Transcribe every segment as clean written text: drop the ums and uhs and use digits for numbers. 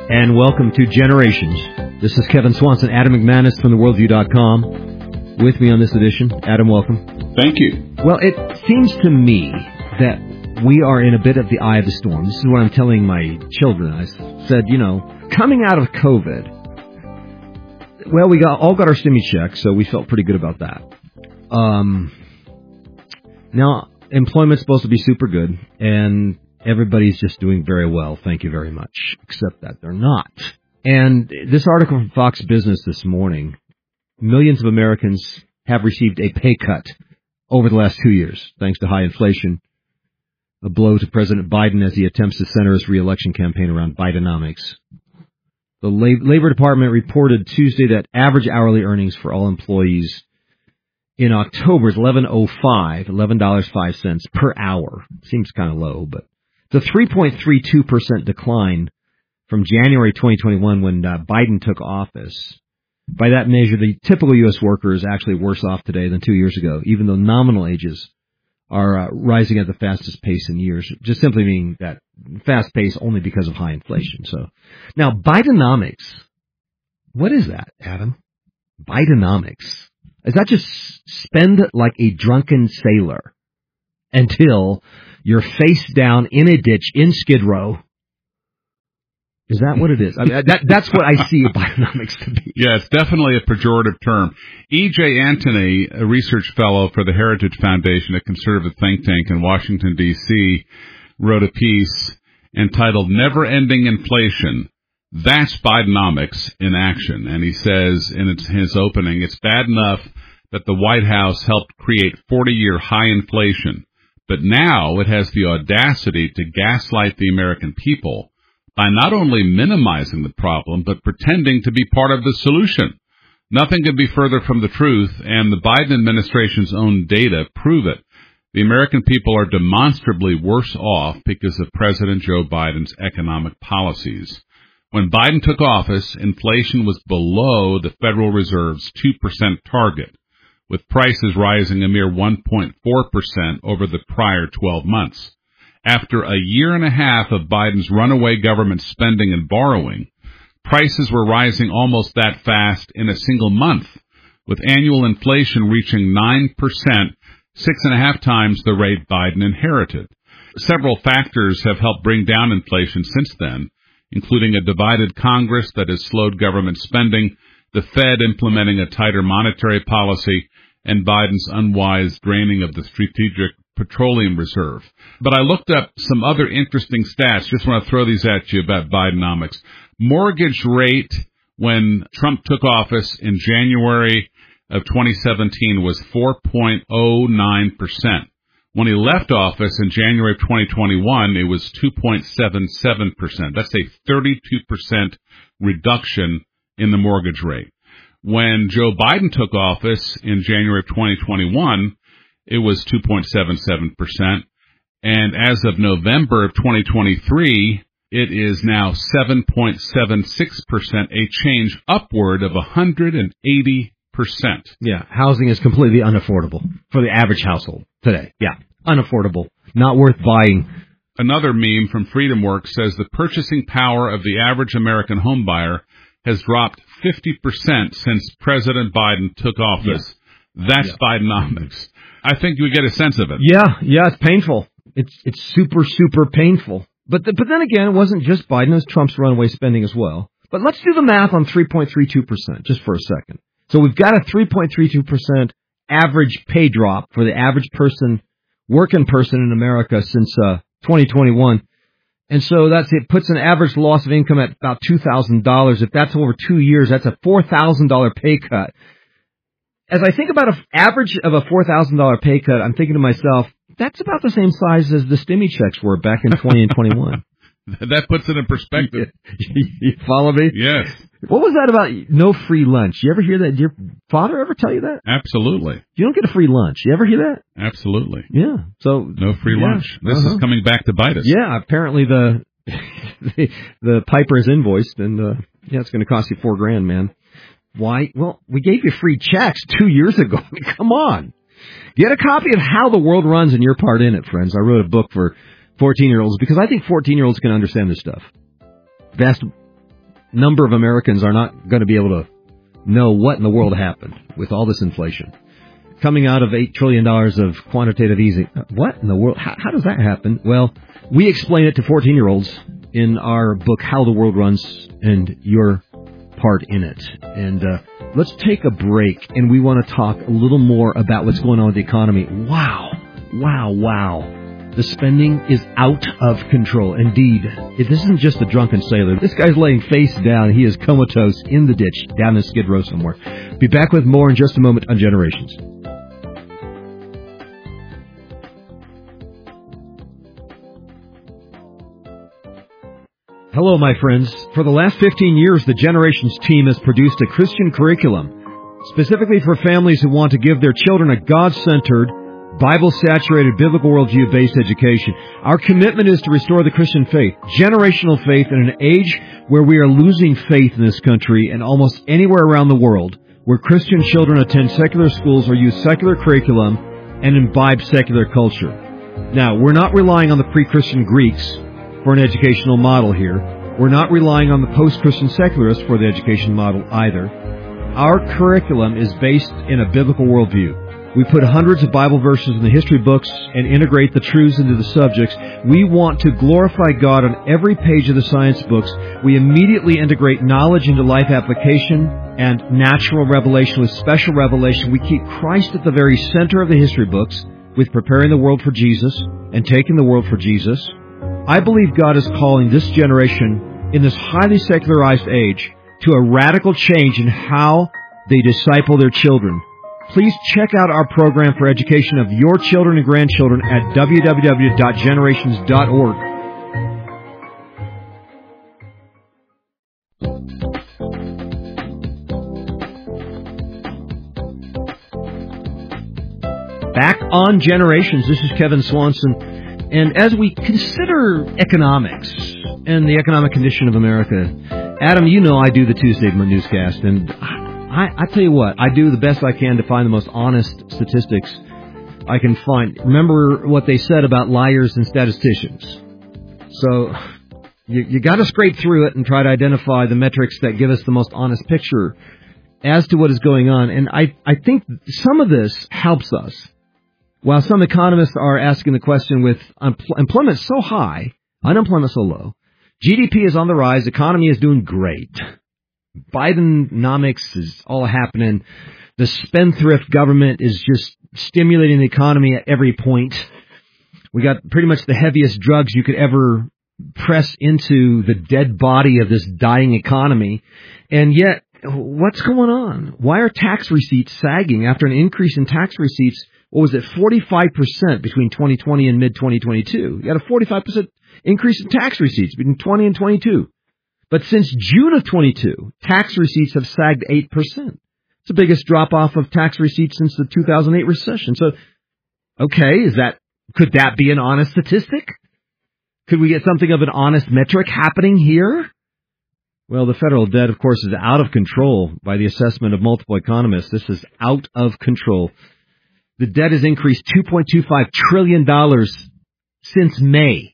And welcome to Generations. This is Kevin Swanson, Adam McManus from theworldview.com. With me on this edition. Adam, welcome. Thank you. Well, it seems to me that we are in a bit of the eye of the storm. This is what I'm telling my children. I said, coming out of COVID, well, we all got our stimmy checks, so we felt pretty good about that. Now, employment's supposed to be super good, and everybody's just doing very well, thank you very much, except that they're not. And this article from Fox Business this morning, millions of Americans have received a pay cut over the last 2 years, thanks to high inflation, a blow to President Biden as he attempts to center his re-election campaign around Bidenomics. The Labor Department reported Tuesday that average hourly earnings for all employees in October is $11.05 per hour. Seems kind of low, but the 3.32% decline from January 2021 when Biden took office. By that measure, the typical U.S. worker is actually worse off today than 2 years ago, even though nominal ages are rising at the fastest pace in years, just simply meaning that fast pace only because of high inflation. So now Bidenomics, what is that, Adam? Bidenomics. Is that just spend like a drunken sailor until you're face down in a ditch in Skid Row? Is that what it is? I mean, that's what I see Bidenomics to be. Yeah, it's definitely a pejorative term. E.J. Antony, a research fellow for the Heritage Foundation, a conservative think tank in Washington, D.C., wrote a piece entitled Never-Ending Inflation. That's Bidenomics in action. And he says in his opening, it's bad enough that the White House helped create 40-year high inflation, but now it has the audacity to gaslight the American people by not only minimizing the problem, but pretending to be part of the solution. Nothing could be further from the truth, and the Biden administration's own data prove it. The American people are demonstrably worse off because of President Joe Biden's economic policies. When Biden took office, inflation was below the Federal Reserve's 2% target, with prices rising a mere 1.4% over the prior 12 months. After a year and a half of Biden's runaway government spending and borrowing, prices were rising almost that fast in a single month, with annual inflation reaching 9%, 6.5 times the rate Biden inherited. Several factors have helped bring down inflation since then, including a divided Congress that has slowed government spending, the Fed implementing a tighter monetary policy, and Biden's unwise draining of the Strategic Petroleum Reserve. But I looked up some other interesting stats. Just want to throw these at you about Bidenomics. Mortgage rate when Trump took office in January of 2017 was 4.09%. When he left office in January of 2021, it was 2.77%. That's a 32% reduction in the mortgage rate. When Joe Biden took office in January of 2021, it was 2.77%. And as of November of 2023, it is now 7.76%, a change upward of 180%. Yeah, housing is completely unaffordable for the average household today. Yeah, unaffordable, not worth buying. Another meme from FreedomWorks says the purchasing power of the average American homebuyer has dropped 50% since President Biden took office. Yeah. That's Bidenomics. I think you get a sense of it. Yeah, it's painful. It's super painful. But then again, it wasn't just Biden, it was Trump's runaway spending as well. But let's do the math on 3.32% just for a second. So we've got a 3.32% average pay drop for the average working person in America since 2021. And so it puts an average loss of income at about $2,000. If that's over 2 years, that's a $4,000 pay cut. As I think about an average of a $4,000 pay cut, I'm thinking to myself, that's about the same size as the stimmy checks were back in 20 and 21. That puts it in perspective. You follow me? Yes. What was that about no free lunch? You ever hear that? Did your father ever tell you that? Absolutely. You don't get a free lunch. You ever hear that? Absolutely. Yeah. So no free lunch. This is coming back to bite us. Yeah. Apparently the piper is invoiced, and it's going to cost you $4,000, man. Why? Well, we gave you free checks 2 years ago. I mean, come on. Get a copy of How the World Runs and Your Part in It, friends. I wrote a book for 14-year-olds because I think 14-year-olds can understand this stuff. number of Americans are not going to be able to know what in the world happened with all this inflation. Coming out of $8 trillion of quantitative easing. What in the world? How does that happen? Well, we explain it to 14-year-olds in our book, How the World Runs, and your part in it. And let's take a break, and we want to talk a little more about what's going on with the economy. Wow. The spending is out of control. Indeed, this isn't just a drunken sailor. This guy's laying face down. He is comatose in the ditch down in Skid Row somewhere. Be back with more in just a moment on Generations. Hello, my friends. For the last 15 years, the Generations team has produced a Christian curriculum specifically for families who want to give their children a God-centered, Bible-saturated, biblical worldview-based education. Our commitment is to restore the Christian faith, generational faith, in an age where we are losing faith in this country and almost anywhere around the world, where Christian children attend secular schools or use secular curriculum and imbibe secular culture. Now, we're not relying on the pre-Christian Greeks for an educational model here. We're not relying on the post-Christian secularists for the education model either. Our curriculum is based in a biblical worldview. We put hundreds of Bible verses in the history books and integrate the truths into the subjects. We want to glorify God on every page of the science books. We immediately integrate knowledge into life application and natural revelation with special revelation. We keep Christ at the very center of the history books with preparing the world for Jesus and taking the world for Jesus. I believe God is calling this generation in this highly secularized age to a radical change in how they disciple their children. Please check out our program for education of your children and grandchildren at www.generations.org. Back on Generations, this is Kevin Swanson. And as we consider economics and the economic condition of America, Adam, you know I do the Tuesday newscast, and I tell you what, I do the best I can to find the most honest statistics I can find. Remember what they said about liars and statisticians. So you got to scrape through it and try to identify the metrics that give us the most honest picture as to what is going on. And I think some of this helps us. While some economists are asking the question with employment so high, unemployment so low, GDP is on the rise, economy is doing great. Bidenomics is all happening. The spendthrift government is just stimulating the economy at every point. We got pretty much the heaviest drugs you could ever press into the dead body of this dying economy. And yet, what's going on? Why are tax receipts sagging after an increase in tax receipts? What was it, 45% between 2020 and mid-2022? You got a 45% increase in tax receipts between 20 and 22. But since June of 22, tax receipts have sagged 8%. It's the biggest drop-off of tax receipts since the 2008 recession. So, okay, could that be an honest statistic? Could we get something of an honest metric happening here? Well, the federal debt, of course, is out of control by the assessment of multiple economists. This is out of control. The debt has increased $2.25 trillion since May.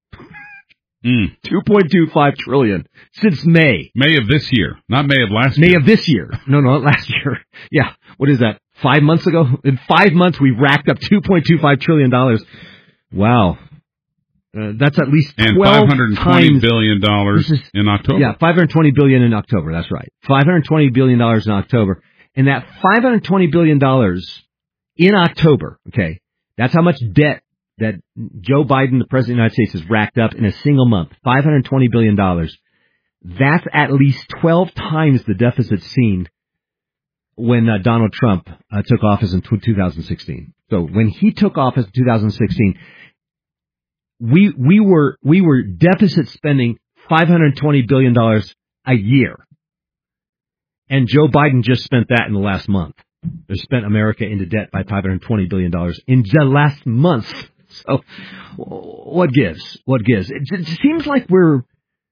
$2.25 trillion since May. May of this year, not May of last year. May of this year. No, not last year. Yeah. What is that? 5 months ago? In 5 months, we racked up $2.25 trillion. Wow. That's at least 12 $520 times. billion in October. Yeah, $520 billion in October. That's right. $520 billion in October. And that $520 billion in October, okay, that's how much debt that Joe Biden, the President of the United States, has racked up in a single month. $520 billion. That's at least 12 times the deficit seen when Donald Trump took office in 2016. So when he took office in 2016, we were deficit spending $520 billion a year. And Joe Biden just spent that in the last month. They spent America into debt by $520 billion in the last month. So what gives? What gives? It seems like we're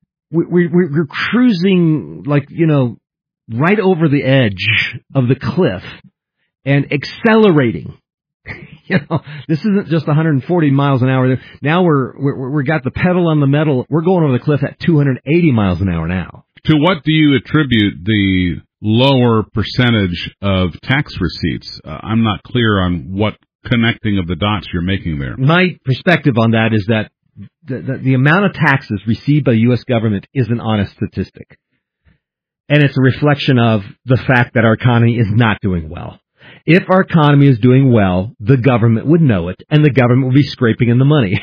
cruising, like, right over the edge of the cliff and accelerating. This isn't just 140 miles an hour. Now we got the pedal on the metal. We're going over the cliff at 280 miles an hour now. To what do you attribute the lower percentage of tax receipts? I'm not clear on what connecting of the dots you're making there. My perspective on that is that the amount of taxes received by the U.S. government is an honest statistic. And it's a reflection of the fact that our economy is not doing well. If our economy is doing well, the government would know it, and the government would be scraping in the money.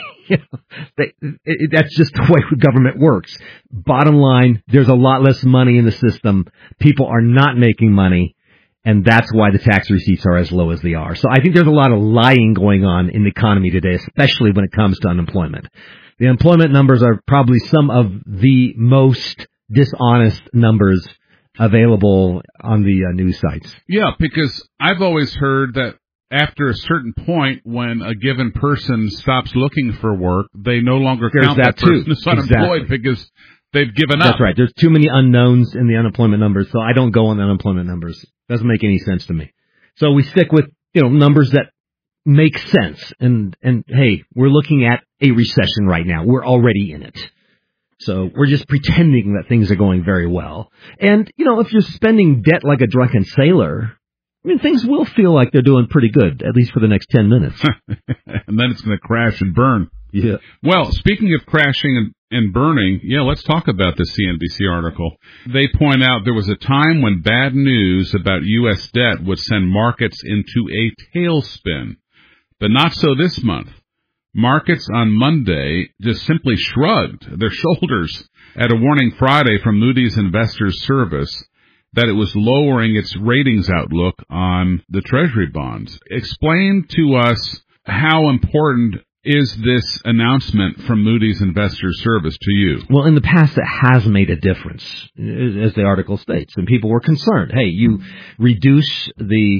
That's just the way government works. Bottom line, there's a lot less money in the system. People are not making money, and that's why the tax receipts are as low as they are. So I think there's a lot of lying going on in the economy today, especially when it comes to unemployment. The employment numbers are probably some of the most dishonest numbers available on the news sites. Yeah, because I've always heard that after a certain point, when a given person stops looking for work, they no longer count that person as unemployed because they've given up. That's right. There's too many unknowns in the unemployment numbers, so I don't go on the unemployment numbers. Doesn't make any sense to me. So we stick with, numbers that make sense. And hey, we're looking at a recession right now. We're already in it. So we're just pretending that things are going very well. And, if you're spending debt like a drunken sailor, things will feel like they're doing pretty good, at least for the next 10 minutes. And then it's going to crash and burn. Yeah. Well, speaking of crashing and burning, let's talk about the CNBC article. They point out there was a time when bad news about U.S. debt would send markets into a tailspin, but not so this month. Markets on Monday just simply shrugged their shoulders at a warning Friday from Moody's Investors Service that it was lowering its ratings outlook on the Treasury bonds. Explain to us how important is this announcement from Moody's Investors Service to you? Well, in the past, it has made a difference, as the article states, and people were concerned. Hey, you reduce the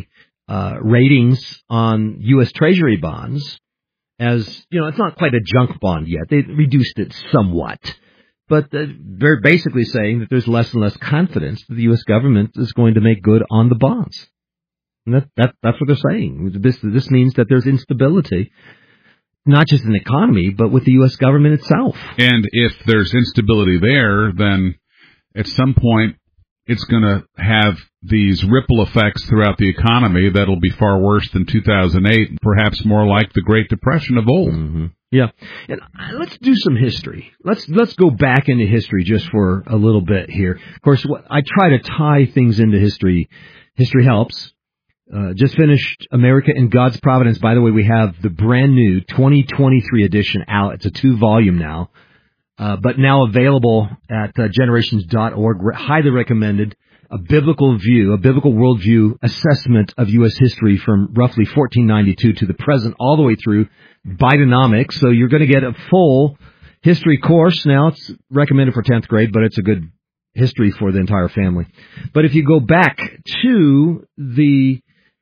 ratings on U.S. Treasury bonds. As, it's not quite a junk bond yet. They reduced it somewhat. But they're basically saying that there's less and less confidence that the U.S. government is going to make good on the bonds. And that's what they're saying. This means that there's instability, not just in the economy, but with the U.S. government itself. And if there's instability there, then at some point it's going to have these ripple effects throughout the economy that'll be far worse than 2008, perhaps more like the Great Depression of old. Mm-hmm. Yeah. And let's do some history. Let's go back into history just for a little bit here. Of course, I try to tie things into history. History helps. Just finished America in God's Providence. By the way, we have the brand new 2023 edition out. It's a 2-volume now. But now available at generations.org. Highly recommended. A biblical worldview assessment of U.S. history from roughly 1492 to the present, all the way through Bidenomics. So you're going to get a full history course. Now it's recommended for 10th grade, but it's a good history for the entire family. But if you go back to the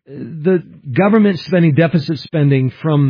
government spending, deficit spending from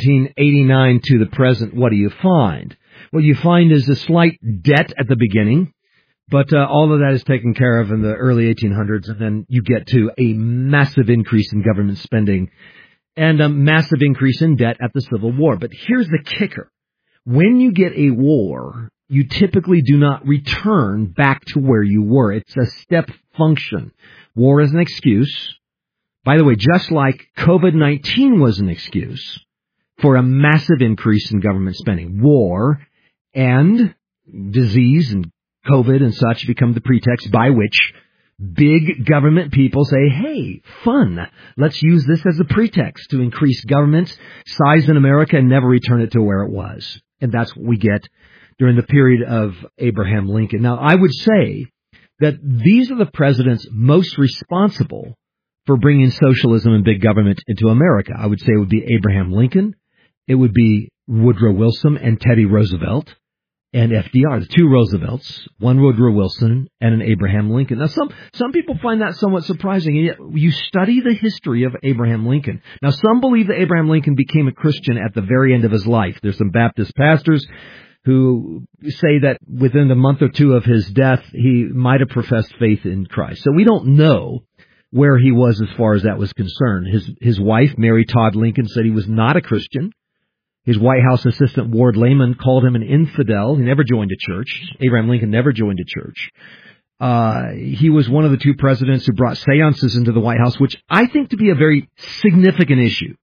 1789 to the present, what do you find? What you find is a slight debt at the beginning, but all of that is taken care of in the early 1800s, and then you get to a massive increase in government spending and a massive increase in debt at the Civil War. But here's the kicker. When you get a war, you typically do not return back to where you were. It's a step function. War is an excuse. By the way, just like COVID-19 was an excuse for a massive increase in government spending, war and disease and COVID and such become the pretext by which big government people say, hey, fun, let's use this as a pretext to increase government size in America and never return it to where it was. And that's what we get during the period of Abraham Lincoln. Now, I would say that these are the presidents most responsible for bringing socialism and big government into America. I would say it would be Abraham Lincoln, it would be Woodrow Wilson and Teddy Roosevelt, and FDR, the two Roosevelts, one Woodrow Wilson and an Abraham Lincoln. Now, some people find that somewhat surprising, and yet you study the history of Abraham Lincoln. Now, some believe that Abraham Lincoln became a Christian at the very end of his life. There's some Baptist pastors who say that within a month or two of his death, he might have professed faith in Christ. So we don't know where he was as far as that was concerned. His wife, Mary Todd Lincoln, said he was not a Christian. His White House assistant, Ward Layman, called him an infidel. He never joined a church. Abraham Lincoln never joined a church. He was one of the two presidents who brought seances into the White House, which I think to be a very significant issue.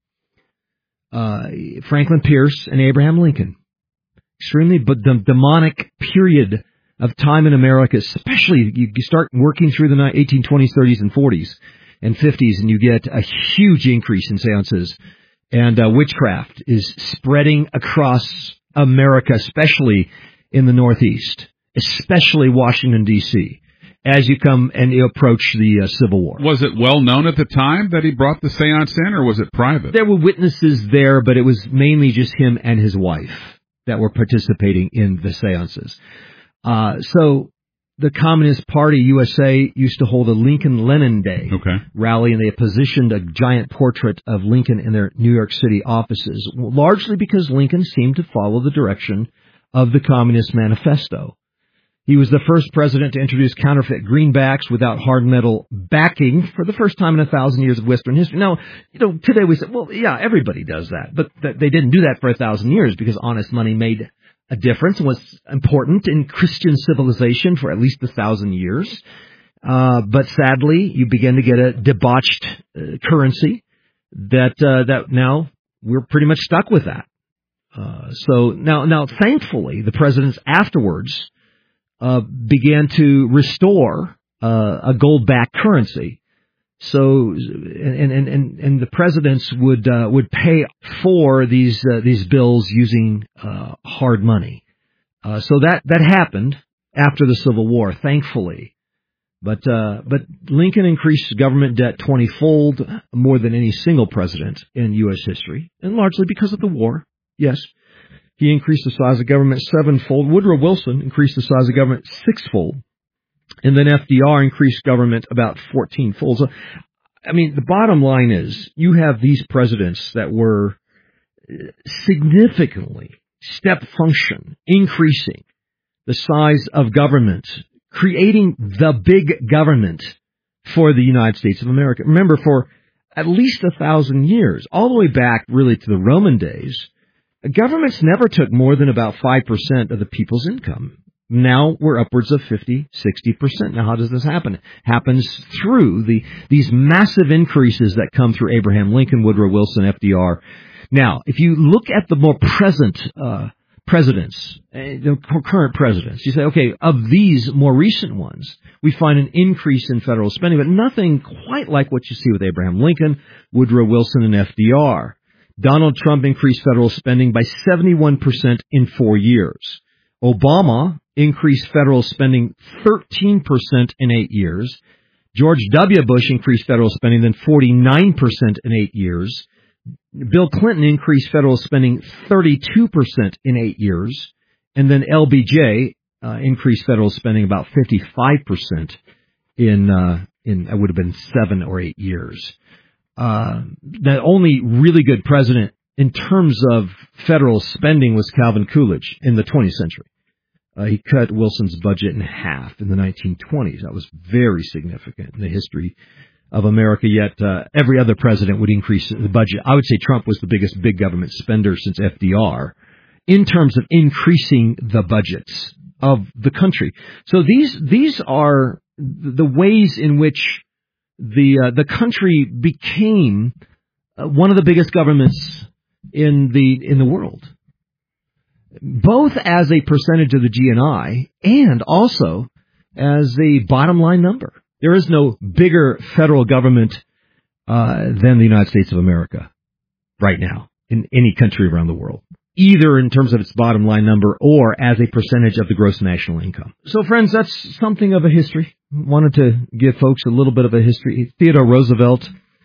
Franklin Pierce and Abraham Lincoln. Extremely demonic period of time in America, especially you start working through the 1820s, 30s, and 40s and 50s, and you get a huge increase in seances. And witchcraft is spreading across America, especially in the Northeast, especially Washington, D.C., as you come and you approach the Civil War. Was it well known at the time that he brought the seance in, or was it private? There were witnesses there, but it was mainly just him and his wife that were participating in the seances. So the Communist Party USA used to hold a Lincoln-Lenin Day rally, and they positioned a giant portrait of Lincoln in their New York City offices, largely because Lincoln seemed to follow the direction of the Communist Manifesto. He was the first president to introduce counterfeit greenbacks without hard metal backing for the first time in 1,000 years of Western history. Now, today we say, well, yeah, everybody does that, but they didn't do that for 1,000 years because honest money made a difference and was important in Christian civilization for at least 1,000 years. But sadly, you begin to get a debauched currency that now we're pretty much stuck with that. So now, thankfully, the presidents afterwards began to restore a gold-backed currency. So, and the presidents would pay for these bills using hard money. So that happened after the Civil War, thankfully. But Lincoln increased government debt 20-fold, more than any single president in U.S. history, and largely because of the war. Yes. He increased the size of government 7-fold. Woodrow Wilson increased the size of government 6-fold. And then FDR increased government about 14-fold. So, I mean, the bottom line is you have these presidents that were significantly step function, increasing the size of government, creating the big government for the United States of America. Remember, for at least 1,000 years, all the way back really to the Roman days, governments never took more than about 5% of the people's income. Now we're upwards of 50, 60%. Now how does this happen? It happens through these massive increases that come through Abraham Lincoln, Woodrow Wilson, FDR. Now, if you look at the more present presidents, the current presidents, you say, okay, of these more recent ones, we find an increase in federal spending, but nothing quite like what you see with Abraham Lincoln, Woodrow Wilson, and FDR. Donald Trump increased federal spending by 71% in 4 years. Obama increased federal spending 13% in 8 years. George W. Bush increased federal spending then 49% in 8 years. Bill Clinton increased federal spending 32% in 8 years. And then LBJ increased federal spending about 55% in it would have been 7 or 8 years. The only really good president in terms of federal spending was Calvin Coolidge in the 20th century. He cut Wilson's budget in half in the 1920s. That was very significant in the history of America, yet every other president would increase the budget. I would say Trump was the biggest big government spender since FDR in terms of increasing the budgets of the country. So these are the ways in which the country became one of the biggest governments in the world, both as a percentage of the GNI and also as a bottom line number. There is no bigger federal government than the United States of America right now in any country around the world, either in terms of its bottom line number or as a percentage of the gross national income. So, friends, that's something of a history. Wanted to give folks a little bit of a history. Theodore Roosevelt,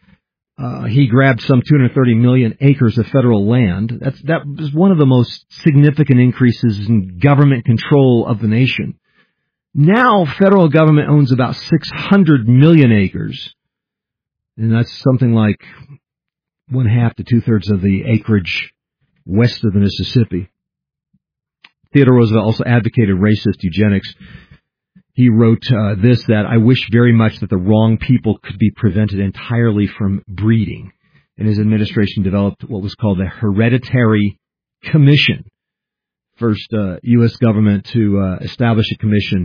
he grabbed some 230 million acres of federal land. That was one of the most significant increases in government control of the nation. Now, federal government owns about 600 million acres, and that's something like 1/2 to 2/3 of the acreage west of the Mississippi. Theodore Roosevelt also advocated racist eugenics. He wrote that I wish very much that the wrong people could be prevented entirely from breeding. And his administration developed what was called the Hereditary Commission. First U.S. government to establish a commission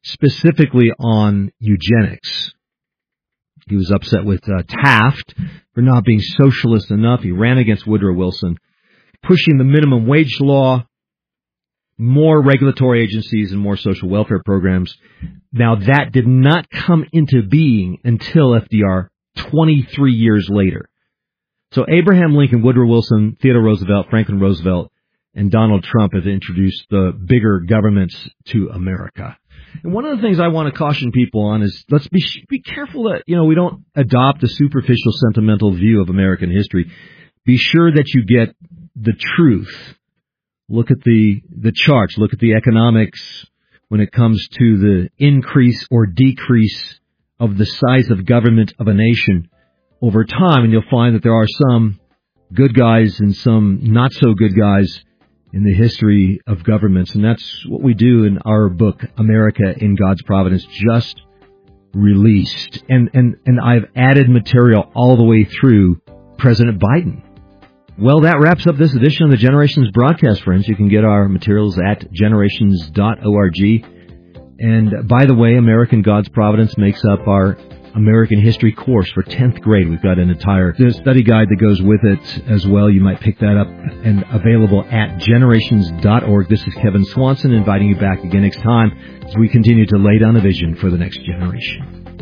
specifically on eugenics. He was upset with Taft for not being socialist enough. He ran against Woodrow Wilson, pushing the minimum wage law, more regulatory agencies, and more social welfare programs. Now, that did not come into being until FDR 23 years later. So Abraham Lincoln, Woodrow Wilson, Theodore Roosevelt, Franklin Roosevelt, and Donald Trump have introduced the bigger governments to America. And one of the things I want to caution people on is let's be careful that, we don't adopt a superficial, sentimental view of American history. Be sure that you get the truth. Look at the charts. Look at the economics when it comes to the increase or decrease of the size of government of a nation over time, and you'll find that there are some good guys and some not so good guys in the history of governments. And that's what we do in our book, America in God's Providence, just released. And I've added material all the way through President Biden. Well, that wraps up this edition of the Generations broadcast, friends. You can get our materials at generations.org. And by the way, American God's Providence makes up our American History course for 10th grade. We've got an entire study guide that goes with it as well. You might pick that up, and available at generations.org. This is Kevin Swanson inviting you back again next time as we continue to lay down a vision for the next generation.